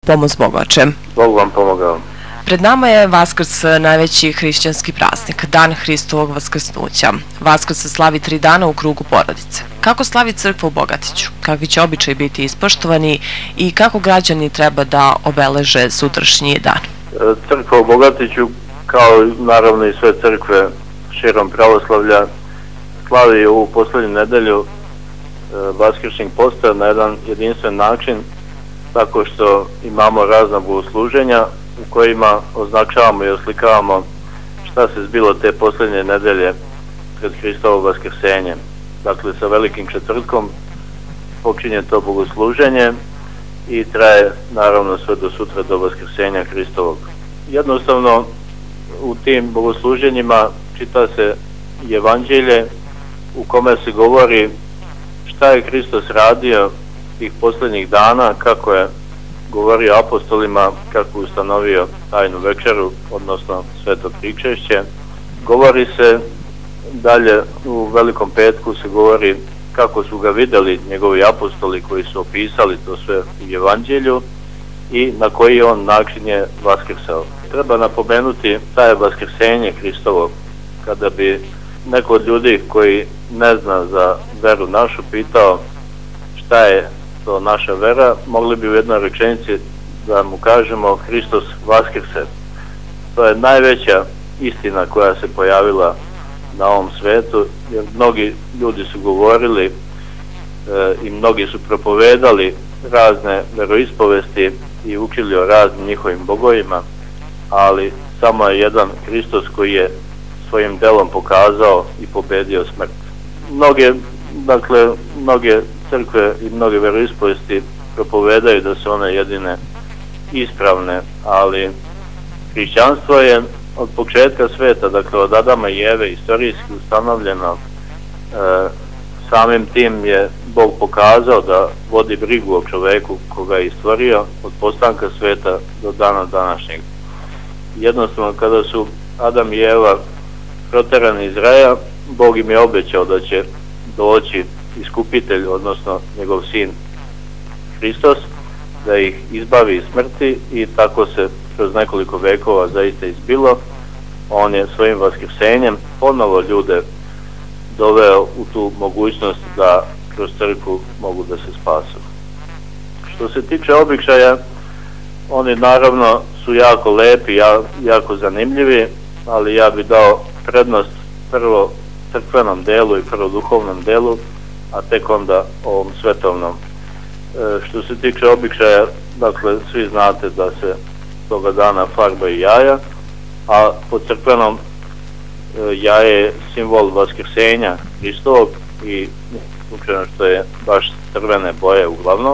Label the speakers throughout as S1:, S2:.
S1: Pomoz Bogovače.
S2: Bog vam pomogao.
S1: Pred nama je Vaskrs, najveći hrišćanski praznik, dan Hristovog vaskrsnuća. Vaskrs se slavi 3 dana u krugu porodice. Kako slavi crkva u Bogatiću? Kakvi će običaji biti ispoštovani i kako građani treba da obeleže sutrašnji dan?
S2: Crkva u Bogatiću, kao naravno i sve crkve širom pravoslavlja, slavi ovu posljednju nedelju Vaskršnjeg posta na jedan jedinstven način, tako što imamo razna bogosluženja u kojima označavamo i oslikavamo šta se zbilo te posljednje nedelje pred Hristovo vaskrsenje. Dakle, sa Velikim četvrtkom počinje to bogosluženje i traje naravno sve do sutra, do vaskrsenja Hristovog. Jednostavno u tim bogosluženjima čita se evanđelje u kome se govori šta je Hristos radio tih posljednjih dana, kako je govorio apostolima, kako je ustanovio tajnu večeru, odnosno sveto pričešće. Govori se dalje, u Velikom petku se govori kako su ga vidjeli njegovi apostoli koji su opisali to sve u evanđelju i na koji on način je vaskrsao. Treba napomenuti taj vaskrsenje Hristovo. Kada bi neko od ljudi koji ne zna za veru našu pitao šta je to naša vera, mogli bi u jednoj rečenici da mu kažemo Hristos vaskrse. To je najveća istina koja se pojavila na ovom svetu, jer mnogi ljudi su govorili i mnogi su propovedali razne veroispovesti i učili o raznim njihovim bogovima, ali samo je jedan Hristos koji je svojim delom pokazao i pobedio smrt. Mnoge crkve i mnoge veroispovesti propovedaju da su one jedine ispravne, ali hrišćanstvo je od početka sveta, dakle od Adama i Eve, istorijski ustanovljeno. Samim tim je Bog pokazao da vodi brigu o čoveku koga je stvorio od postanka sveta do dana današnjeg. Jednostavno, kada su Adam i Eva proterani iz raja, Bog im je obećao da će doći iskupitelj, odnosno njegov sin Hristos, da ih izbavi iz smrti, i tako se kroz nekoliko vekova zaista izbilo. On je svojim vaskrsenjem ponovo ljude doveo u tu mogućnost da kroz crkvu mogu da se spasu. Što se tiče običaja, oni naravno su jako lepi, jako zanimljivi, ali ja bih dao prednost prvo crkvenom delu i prvo duhovnom delu, a tek onda ovom svetovnom. Što se tiče običaja, dakle, svi znate da se toga dana farbaju jaja, a po crkvenom jaje je simbol vaskrsenja Hristovog i slučajno što je baš crvene boje uglavnom.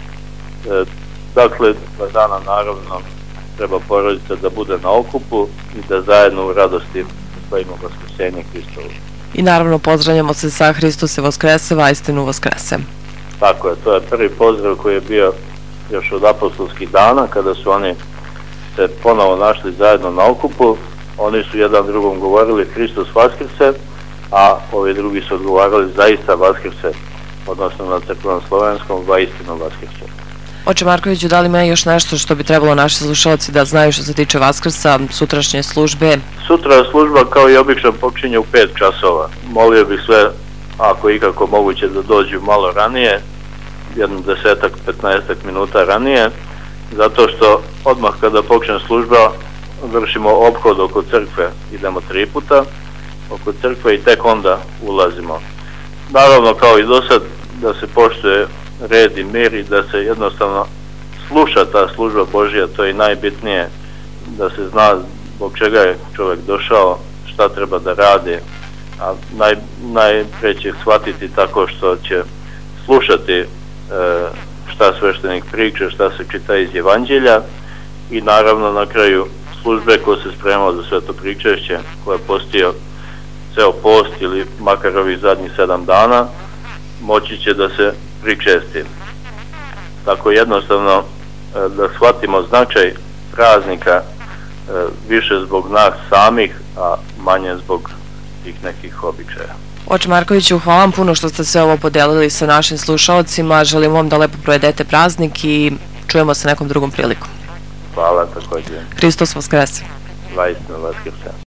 S2: Dakle, toga dana naravno treba porodica da bude na okupu i da zajedno u radosti slavimo vaskrsenje Hristovo.
S1: I naravno pozdravljamo se sa Hristos se vaskrese, vaistinu vaskrese.
S2: Tako je, to je prvi pozdrav koji je bio još od apostolskih dana, kada su oni se ponovo našli zajedno na okupu. Oni su jedan drugom govorili Hristos vaskrse, a ovi drugi su odgovarali zaista vaskrse, odnosno na crkvenom slovenskom vaistinu vaskrse.
S1: Oče Markoviću, da li ima još nešto što bi trebalo naši slušalci da znaju što se tiče Vaskrsa, sutrašnje službe?
S2: Sutra služba kao i obično počinje u 5 časova. Molio bih sve, ako ikako moguće, da dođu malo ranije, jedno 10-15 minuta ranije, zato što odmah kada počne služba vršimo ophod oko crkve, idemo 3 puta oko crkve i tek onda ulazimo. Naravno, kao i do sad, da se poštuje red i mir i da se jednostavno sluša ta služba Božja, to je najbitnije, da se zna zbog čega je čovjek došao, šta treba da radi, a najpre će shvatiti tako što će slušati šta sveštenik priča, šta se čita iz evanđelja, i naravno na kraju službe ko se spremao za sveto pričešće, ko je postio ceo post ili makar ovih zadnjih 7 dana, moći će da se pričesti. Tako jednostavno da shvatimo značaj praznika više zbog nas samih, a manje zbog tih nekih običaja.
S1: Oče Markoviću, hvala vam puno što ste sve ovo podelili sa našim slušalcima. Želim vam da lepo provedete praznik i Čujemo se nekom drugom prilikom.
S2: Hvala također.
S1: Hristos Vaskrese.
S2: Vaistinu Vaskrse.